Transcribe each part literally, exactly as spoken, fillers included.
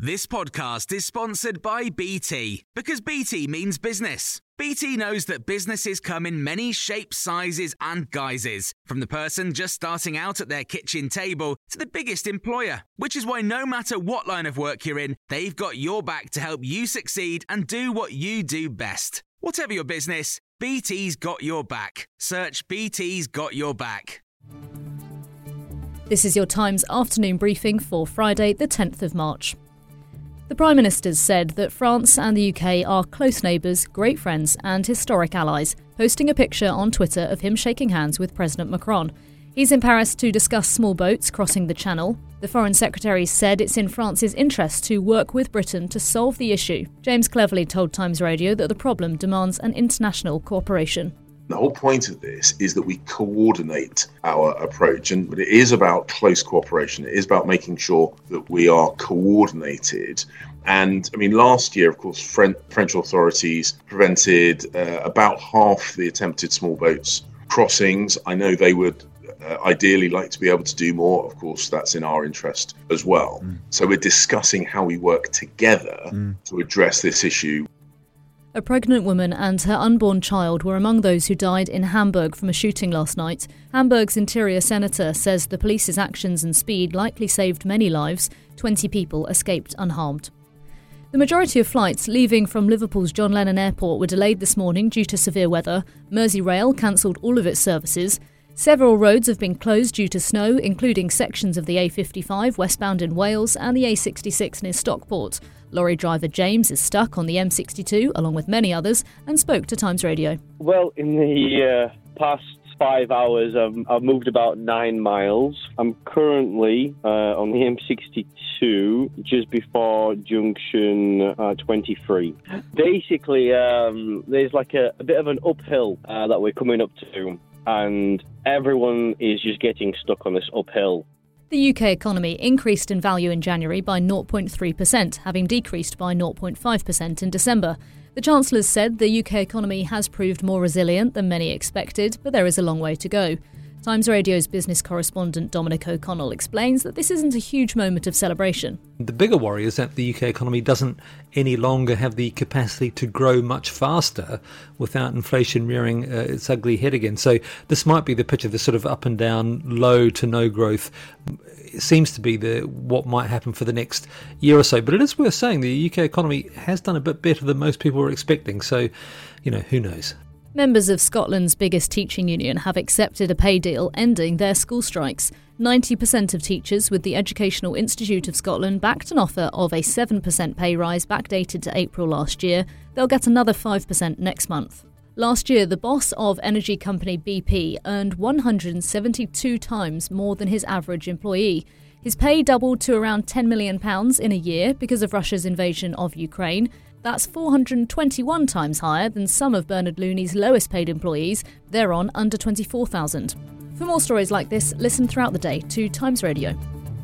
This podcast is sponsored by B T, because B T means business. B T knows that businesses come in many shapes, sizes and guises, from the person just starting out at their kitchen table to the biggest employer, which is why no matter what line of work you're in, they've got your back to help you succeed and do what you do best. Whatever your business, B T's got your back. Search B T's got your back. This is your Times afternoon briefing for Friday, the tenth of March. The Prime Minister's said that France and the U K are close neighbours, great friends and historic allies, posting a picture on Twitter of him shaking hands with President Macron. He's in Paris to discuss small boats crossing the Channel. The Foreign Secretary said it's in France's interest to work with Britain to solve the issue. James Cleverly told Times Radio that the problem demands an international cooperation. The whole point of this is that we coordinate our approach, and it is about close cooperation. It is about making sure that we are coordinated. And I mean, last year, of course, French authorities prevented uh, about half the attempted small boats crossings. I know they would uh, ideally like to be able to do more. Of course, that's in our interest as well. Mm. So we're discussing how we work together mm. to address this issue. A pregnant woman and her unborn child were among those who died in Hamburg from a shooting last night. Hamburg's interior senator says the police's actions and speed likely saved many lives. twenty people escaped unharmed. The majority of flights leaving from Liverpool's John Lennon Airport were delayed this morning due to severe weather. Merseyrail cancelled all of its services. Several roads have been closed due to snow, including sections of the A fifty-five westbound in Wales and the A sixty-six near Stockport. Lorry driver James is stuck on the M sixty-two, along with many others, and spoke to Times Radio. Well, in the uh, past five hours, I've, I've moved about nine miles. I'm currently uh, on the M sixty-two, just before junction uh, twenty-three. Basically, um, there's like a, a bit of an uphill uh, that we're coming up to, and everyone is just getting stuck on this uphill. The U K economy increased in value in January by zero point three percent, having decreased by zero point five percent in December. The Chancellor said the U K economy has proved more resilient than many expected, but there is a long way to go. Times Radio's business correspondent Dominic O'Connell explains that this isn't a huge moment of celebration. The bigger worry is that the U K economy doesn't any longer have the capacity to grow much faster without inflation rearing uh, its ugly head again. So this might be the picture, the sort of up and down, low to no growth. It seems to be the what might happen for the next year or so. But it is worth saying the U K economy has done a bit better than most people were expecting. So, you know, who knows? Members of Scotland's biggest teaching union have accepted a pay deal ending their school strikes. ninety percent of teachers with the Educational Institute of Scotland backed an offer of a seven percent pay rise backdated to April last year. They'll get another five percent next month. Last year, the boss of energy company B P earned one hundred seventy-two times more than his average employee. His pay doubled to around ten million pounds in a year because of Russia's invasion of Ukraine. That's four hundred twenty-one times higher than some of Bernard Looney's lowest paid employees. They're on under twenty-four thousand. For more stories like this, listen throughout the day to Times Radio.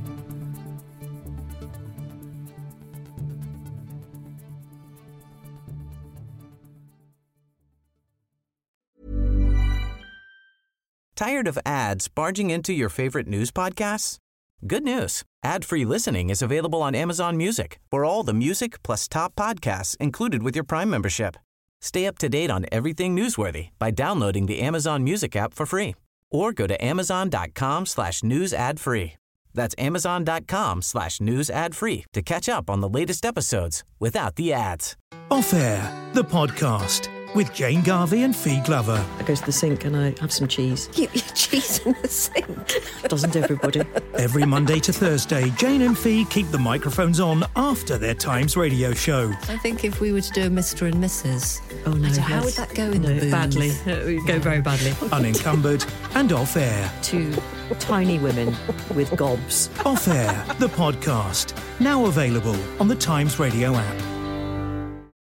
Tired of ads barging into your favorite news podcasts? Good news. Ad-free listening is available on Amazon Music for all the music plus top podcasts included with your Prime membership. Stay up to date on everything newsworthy by downloading the Amazon Music app for free or go to amazon.com slash news ad free. That's amazon.com slash news ad free to catch up on the latest episodes without the ads. Off Air, the podcast with Jane Garvey and Fee Glover. I go to the sink and I have some cheese. You eat cheese in the sink? Doesn't everybody? Every Monday to Thursday, Jane and Fee keep the microphones on after their Times radio show. I think if we were to do a Mister and Missus Oh no, yes. how would that go in no, the booth? Badly. It would go very badly. Unencumbered and Off Air. Two tiny women with gobs. Off Air, the podcast. Now available on the Times Radio app.